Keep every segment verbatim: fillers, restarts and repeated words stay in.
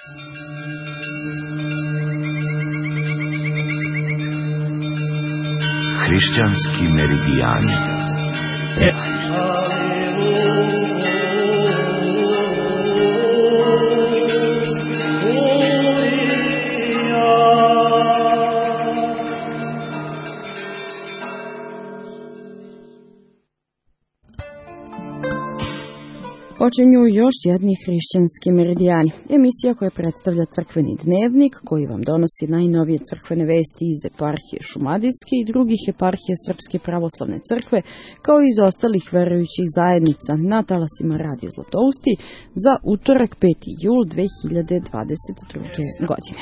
Hrišćanski meridijani. E. Počinju još jedni hrišćanski meridijani, emisija koja predstavlja crkveni dnevnik koji vam donosi najnovije crkvene vesti iz eparhije Šumadijske i drugih eparhija Srpske pravoslavne crkve, kao i iz ostalih verujućih zajednica na talasima Radio Zlatousti za utorak peti jul dve hiljade dvadeset druge. godine.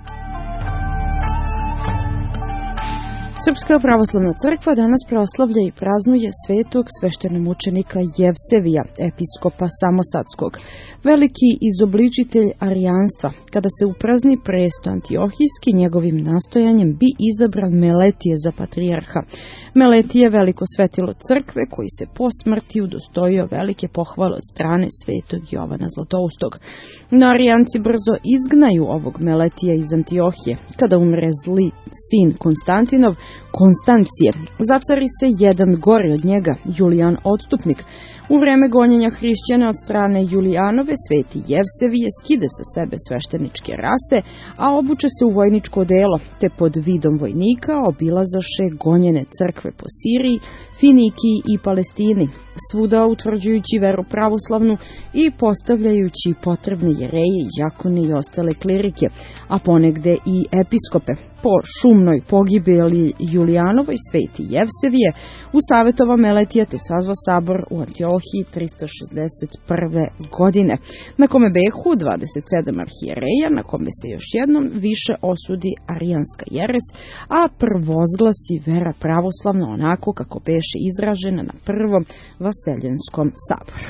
Srpska pravoslavna crkva danas proslavlja i praznuje svetog sveštenomučenika Jevsevija, episkopa Samosadskog, veliki izobličitelj arijanstva. Kada se uprazni presto Antiohijski, njegovim nastojanjem bi izabran Meletije za patrijarha. Meletije je veliko svetilo crkve koji se po smrti udostojio velike pohvale od strane svetog Jovana Zlatoustog. No arijanci brzo izgnaju ovog Meletija iz Antiohije. Kada umre zli sin Konstantinov, Konstancije, zacari se jedan gori od njega, Julijan Odstupnik. U vreme gonjenja hrišćana od strane Julijanove, sveti Jevsevije skide sa sebe svešteničke rase, a obuče se u vojničko odelo, te pod vidom vojnika obilazaše gonjene crkve po Siriji, Finikiji i Palestini, svuda utvrđujući veru pravoslavnu i postavljajući potrebne jereje, đakone i ostale klerike, a ponegde i episkope. Po šumnoj pogibeli Julijanovoj, sveti Jevsevije usavetova Meletija te sazva sabor u Antiohiji trista šezdeset prve. godine, na kome behu dvadeset sedam arhijereja, na kome se još jednom više osudi arijanska jeres, a prvozglasi vera pravoslavna onako kako beše izražena na prvom Vaseljenskom saboru.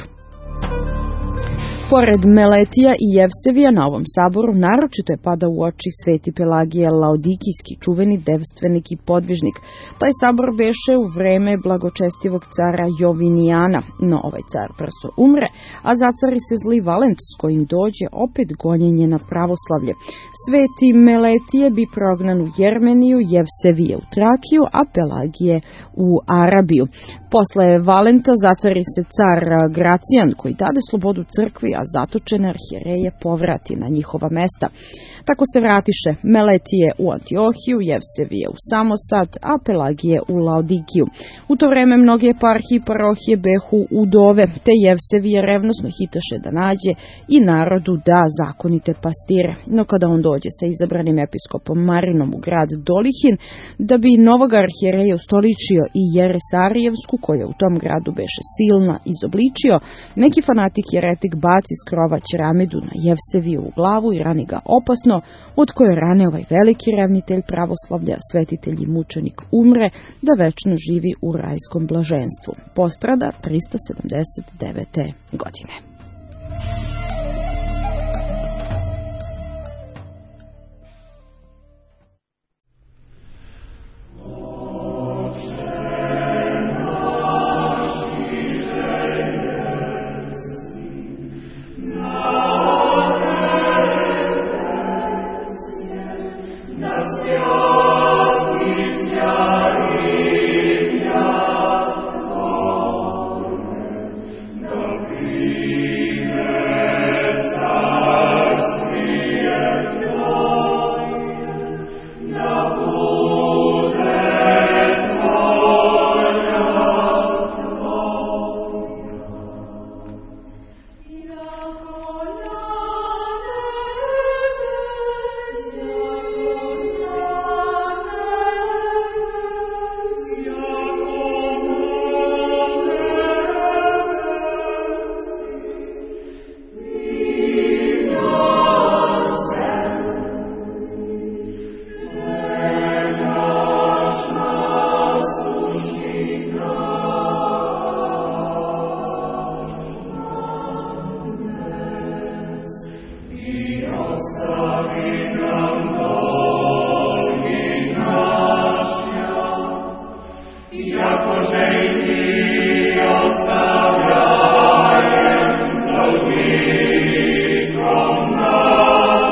Pored Meletija i Jevsevija na ovom saboru naročito je pada u oči sveti Pelagije Laodikijski, čuveni devstvenik i podvižnik. Taj sabor beše u vreme blagočestivog cara Jovinijana, no ovaj car brzo umre, a zacari se zli Valent s kojim dođe opet gonjenje na pravoslavlje. Sveti Meletije bi prognan u Jermeniju, Jevsevije u Trakiju, a Pelagije u Arabiju. Posle Valenta zacari se car Gracijan koji dade slobodu crkvi, a zatočene arhijereje povrati na njihova mesta. Tako se vratiše Meletije u Antiohiju, Jevsevije u Samosad, a Pelagije u Laodikiju. U to vreme mnoge eparhije i parohije behu udove, te Jevsevije revnosno hitaše da nađe i narodu da zakonite pastire. No kada on dođe sa izabranim episkopom Marinom u grad Dolihin, da bi novoga arhijereja ustoličio i Jeresarijevsku, koja u tom gradu beše silna, izobličio, neki fanatik jeretik baci s krova ćeramidu na Jevseviju u glavu i rani ga opasno, od koje rane ovaj veliki revnitelj pravoslavlja, svetitelj i mučenik umre, da večno živi u rajskom blaženstvu. Postrada trista sedamdeset devete. godine. Ostavljajem, doživim,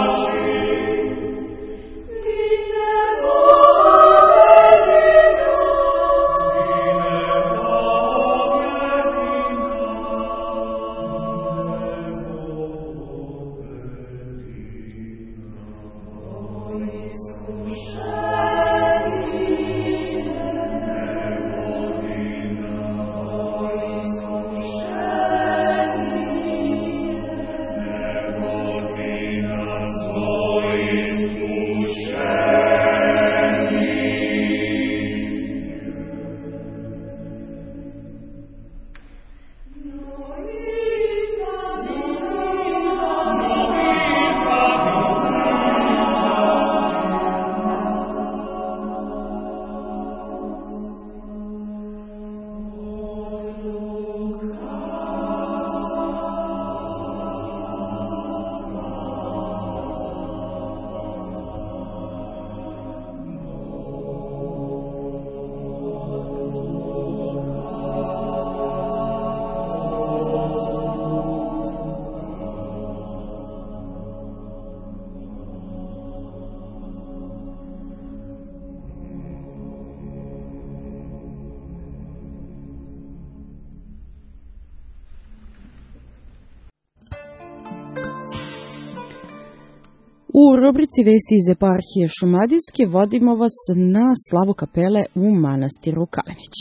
U rubrici Vesti iz eparhije Šumadijske vodimo vas na slavu kapele u manastiru Kalenić.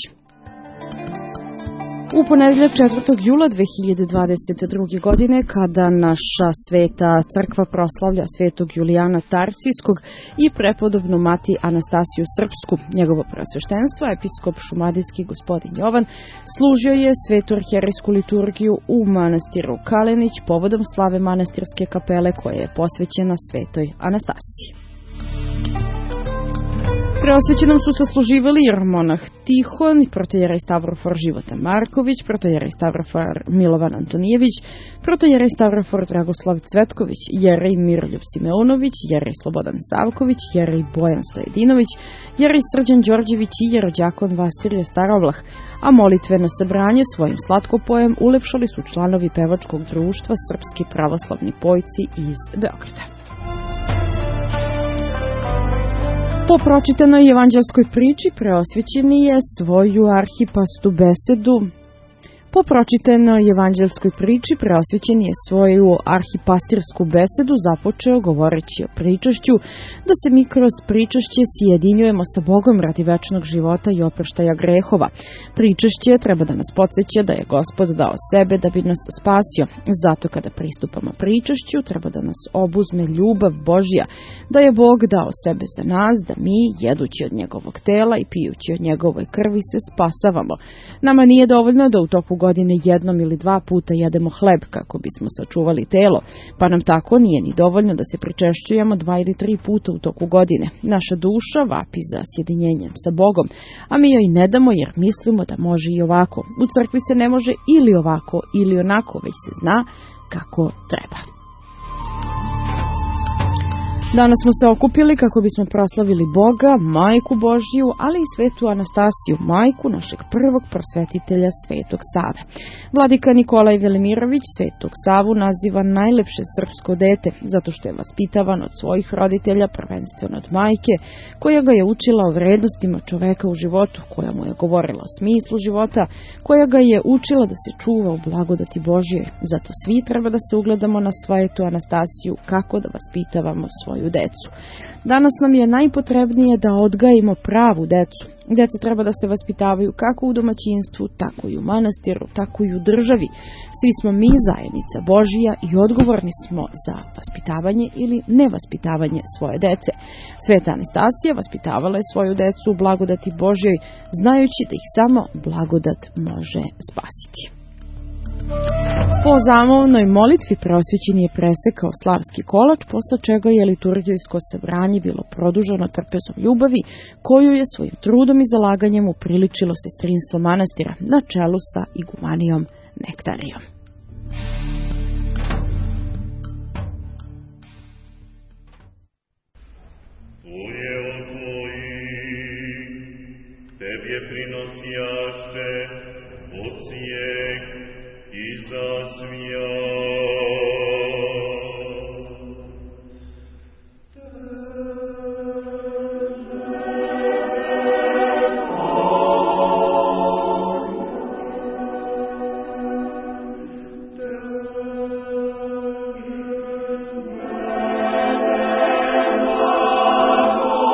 U ponedeljak četvrtog jula dve hiljade dvadeset druge. godine, kada naša sveta crkva proslavlja svetog Julijana Tarcijskog i prepodobnu mati Anastasiju Srpsku, njegovo preosveštenstvo, episkop šumadijski gospodin Jovan, služio je svetu arhijerejsku liturgiju u manastiru Kalenić povodom slave manastirske kapele koja je posvećena svetoj Anastasiji. Preosvećenom su sasluživali jermonah Tihon, protojerej Stavrofor Života Marković, protojerej Stavrofor Milovan Antonijević, protojerej Stavrofor Dragoslav Cvetković, jerej Miroljub Simeunović, jerej Slobodan Savković, jerej Bojan Stojedinović, jerej Srđan Đorđević i jerođakon Vasilije Starovlah, a molitveno sabranje svojim slatkopojem ulepšali su članovi pevačkog društva Srpski pravoslavni pojci iz Beograda. Po pročitanoj evanđelskoj priči preosvećeni je svoju arhipastu besedu Po pročitanoj evanđelskoj priči preosvećen je svoju arhipastirsku besedu započeo govoreći o pričašću, da se mi kroz pričašće sjedinjujemo sa Bogom radi večnog života i oproštaja grehova. Pričašće treba da nas podsjeća da je Gospod dao sebe da bi nas spasio. Zato kada pristupamo pričašću treba da nas obuzme ljubav Božja, da je Bog dao sebe za nas, da mi, jedući od njegovog tela i pijući od njegovoj krvi, se spasavamo. Nama nije dovoljno da u toku godine jednom ili dva puta jedemo hleb kako bismo sačuvali telo, pa nam tako nije ni dovoljno da se pričešćujemo dva ili tri puta u toku godine. Naša duša vapi za sjedinjenjem sa Bogom, a mi joj ne damo jer mislimo da može i ovako. U crkvi se ne može ili ovako ili onako, već se zna kako treba. Danas smo se okupili kako bismo proslavili Boga, Majku Božju, ali i svetu Anastasiju, majku našeg prvog prosvetitelja Svetog Save. Vladika Nikolaj Velimirović Svetog Savu naziva najlepše srpsko dete, zato što je vaspitavan od svojih roditelja, prvenstveno od majke, koja ga je učila o vrednostima čoveka u životu, koja mu je govorila o smislu života, koja ga je učila da se čuva u blagodati Božje. Zato svi treba da se ugledamo na svetu Anastasiju kako da vaspitavamo svoju decu. Danas nam je najpotrebnije da odgajimo pravu decu. Deca treba da se vaspitavaju kako u domaćinstvu, tako i u manastiru, tako i u državi. Svi smo mi zajednica Božija i odgovorni smo za vaspitavanje ili nevaspitavanje svoje dece. Sveta Anastasija vaspitavala je svoju decu u blagodati Božjoj, znajući da ih samo blagodat može spasiti. Po zamovnoj molitvi preosvećen je presekao slavski kolač, posle čega je liturgijsko sabranje bilo produženo trpezom ljubavi, koju je svojim trudom i zalaganjem upriličilo sestrinstvo manastira na čelu sa igumanijom Nektarijom. Tebje prinosjaše od svijeg i zasvija. Oh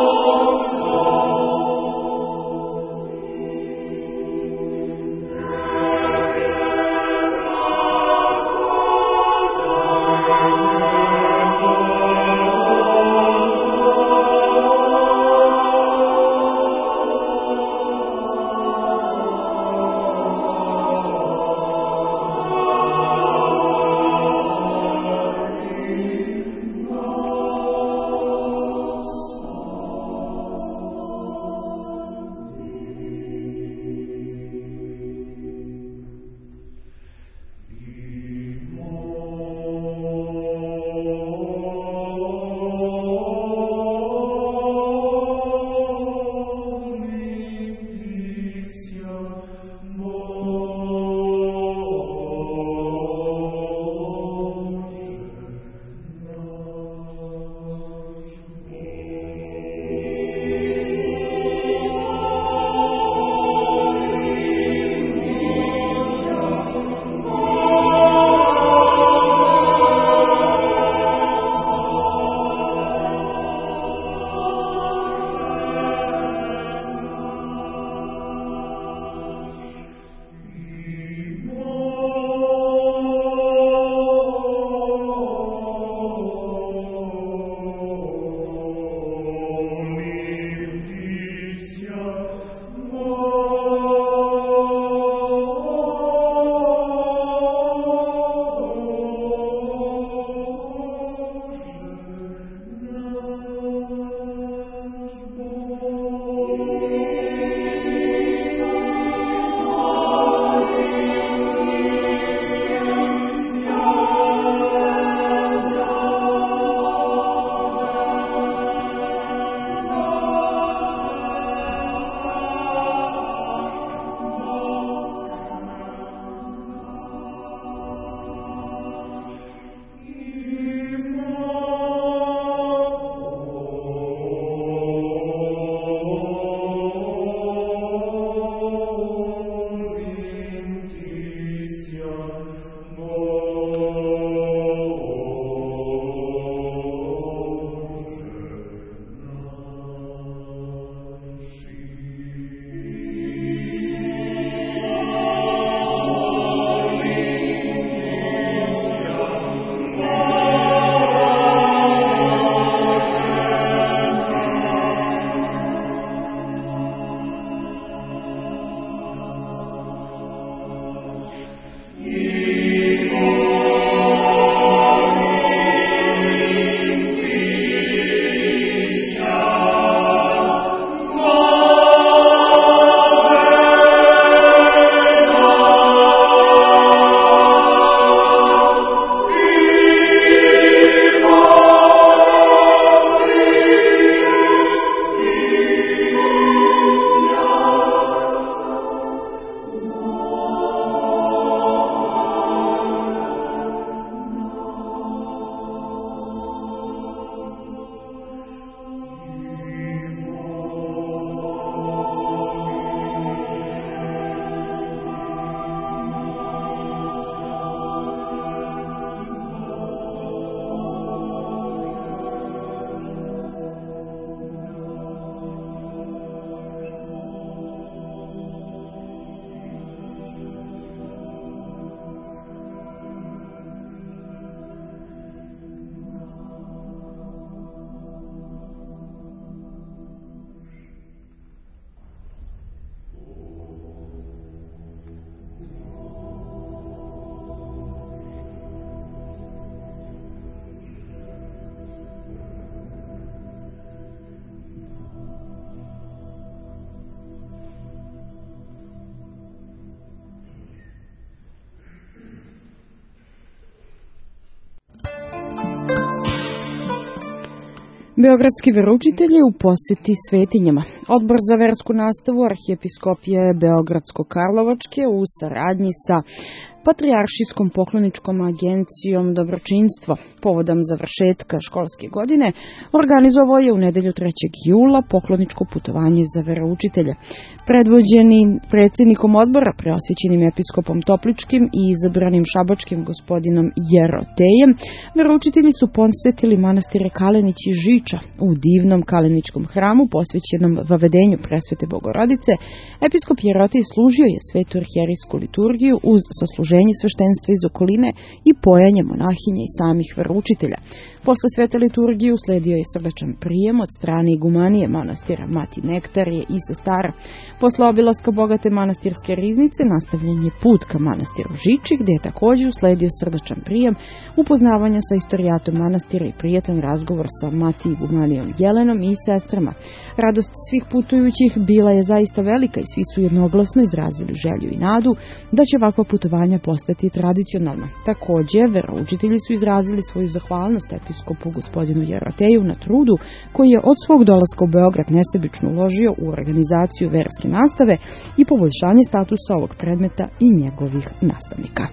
Beogradski veroučitelji u poseti svetinjama. Odbor za versku nastavu Arhijepiskopije Beogradsko-Karlovačke u saradnji sa Patrijaršijskom pokloničkom agencijom Dobročinstvo povodom završetka školske godine organizovao je u nedelju trećeg jula pokloničko putovanje za veroučitelje. Predvođeni predsjednikom odbora, preosvećenim episkopom Topličkim i izabranim šabačkim gospodinom Jerotejem, veroučitelji su posetili manastire Kalenić i Žiča. U divnom kaleničkom hramu posvećenom Vavedenju Presvete Bogorodice, episkop Jerotej služio je svetu arhijerijsku liturgiju uz sasluženje sveštenstva iz okoline i pojanje monahinja i samih veroučitelja. Posle svete liturgije usledio je srdačan prijem od strane igumanije manastira Mati Nektarije i Sestara. Posle obilaska bogate manastirske riznice nastavljen je put ka manastiru Žiči, gde je također usledio srdačan prijem, upoznavanja sa istorijatom manastira i prijatan razgovor sa Mati igumanijom Jelenom i sestrama. Radost svih putujućih bila je zaista velika i svi su jednoglasno izrazili želju i nadu da će ovakva putovanja postati tradicionalna. Također, veroučitelji su izrazili svoju zahvalnost episkopu gospodinu Jeroteju na trudu koji je od svog dolaska u Beograd nesebično uložio u organizaciju verske nastave i poboljšanje statusa ovog predmeta i njegovih nastavnika.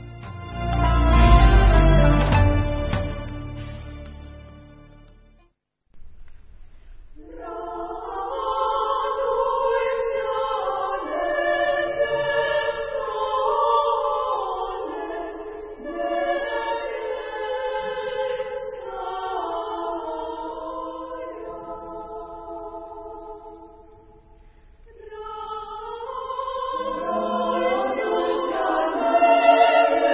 Thank you.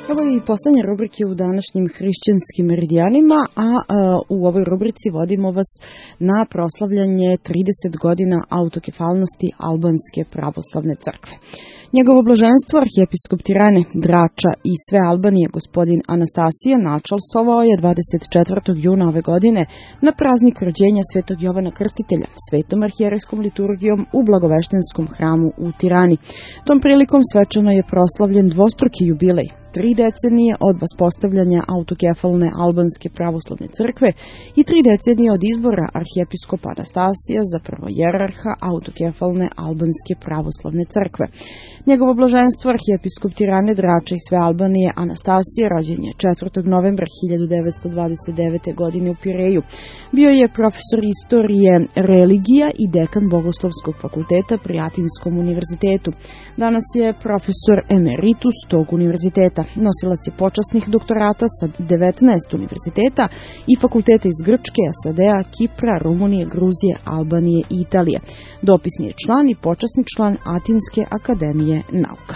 Ovo je i poslednje rubrike u današnjim hrišćanskim meridijanima, a, a u ovoj rubrici vodimo vas na proslavljanje trideset godina autokefalnosti Albanske pravoslavne crkve. Njegovo blaženstvo, arhijepiskop Tirane, Drača i sve Albanije, gospodin Anastasije, načalstvovao je dvadeset četvrtog juna ove godine na praznik rođenja svetog Jovana Krstitelja, svetom arhijerejskom liturgijom u Blagoveštenskom hramu u Tirani. Tom prilikom svečano je proslavljen dvostruki jubilej, tri decenije od vaspostavljanja autokefalne Albanske pravoslavne crkve i tri decenije od izbora arhijepiskopa Anastasija za prvojerarha autokefalne Albanske pravoslavne crkve. Njegovo blaženstvo, arhijepiskop Tirane, Drača i sve Albanije, Anastasije, rođen je četvrtog novembra hiljadu devetsto dvadeset devete. godine u Pireju. Bio je profesor istorije religija i dekan Bogoslovskog fakulteta pri Atinskom univerzitetu. Danas je profesor emeritus tog univerziteta. Nosilac je počasnih doktorata sa devetnaest univerziteta i fakulteta iz Grčke, S A D-a, Kipra, Rumunije, Gruzije, Albanije i Italije. Dopisni je član i počasni član Atinske akademije nauka.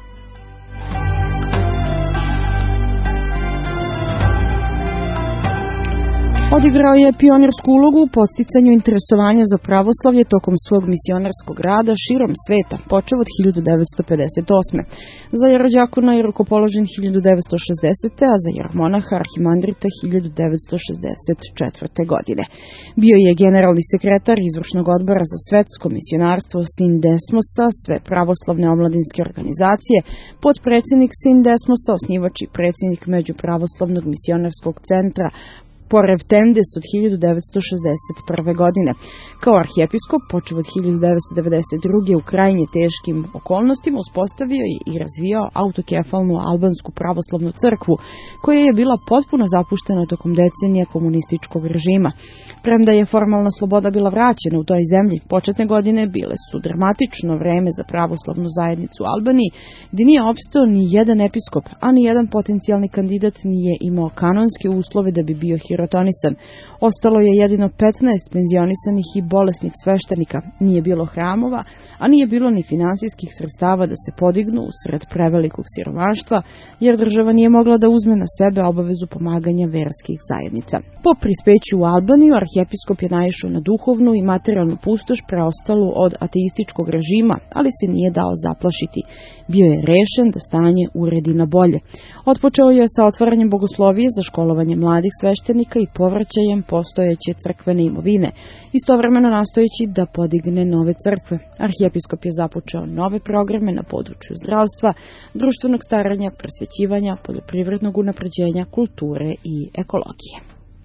Odigrao je pionirsku ulogu u podsticanju interesovanja za pravoslavlje tokom svog misionarskog rada širom sveta, počev od hiljadu devetsto pedeset osme. Za jerođakona je rukopoložen hiljadu devetsto šezdesete. a za jeromonaha arhimandrita hiljadu devetsto šezdeset četvrte. godine. Bio je generalni sekretar izvršnog odbora za svetsko misionarstvo Sindesmosa, sve pravoslavne omladinske organizacije, podpredsjednik Sindesmosa, osnivač i predsjednik Međupravoslavnog misionarskog centra Porevtendes od hiljadu devetsto šezdeset prve. godine. Kao arhijepiskop, počev od hiljadu devetsto devedeset druge. u krajnje teškim okolnostima uspostavio je i razvijao autokefalnu Albansku pravoslavnu crkvu, koja je bila potpuno zapuštena tokom decenija komunističkog režima. Premda je formalna sloboda bila vraćena u toj zemlji, početne godine bile su dramatično vreme za pravoslavnu zajednicu u Albaniji, gdje nije opstao ni jedan episkop, a ni jedan potencijalni kandidat nije imao kanonske uslove da bi bio hirotonisan. Ostalo je jedino petnaest penzionisanih i bolesnih sveštenika, nije bilo hramova, a nije bilo ni finansijskih sredstava da se podignu usred prevelikog siromaštva, jer država nije mogla da uzme na sebe obavezu pomaganja verskih zajednica. Po prispeću u Albaniju, arhijepiskop je naišao na duhovnu i materijalnu pustoš preostalu od ateističkog režima, ali se nije dao zaplašiti. Bio je rešen da stanje uredi na bolje. Otpočeo je sa otvaranjem bogoslovije za školovanje mladih sveštenika i povraćajem postojeće crkvene imovine, istovremeno nastojeći da podigne nove crkve. Arhijepiskop je započeo nove programe na području zdravstva, društvenog staranja, prosvećivanja, poljoprivrednog unapređenja, kulture i ekologije.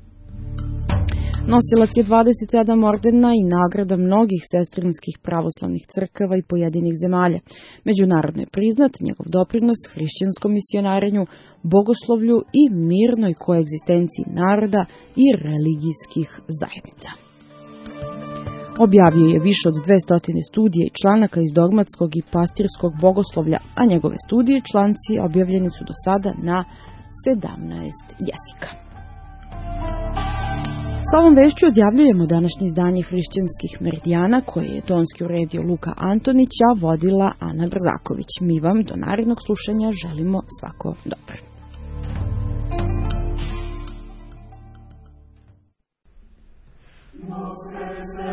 Nosilac je dvadeset sedam ordena i nagrada mnogih sestrinskih pravoslavnih crkava i pojedinih zemalja. Međunarodno je priznat njegov doprinos hrišćanskom misionarenju, bogoslovlju i mirnoj koegzistenciji naroda i religijskih zajednica. Objavio je više od dvesta studija i članaka iz dogmatskog i pastirskog bogoslovlja, a njegove studije i članci objavljeni su do sada na sedamnaest jezika. Sa ovom vešću odjavljujemo današnje izdanje hrišćanskih meridijana koje je tonski uredio Luka Antonić, a vodila Ana Brzaković. Mi vam do narednog slušanja želimo svako dobro. Voskresce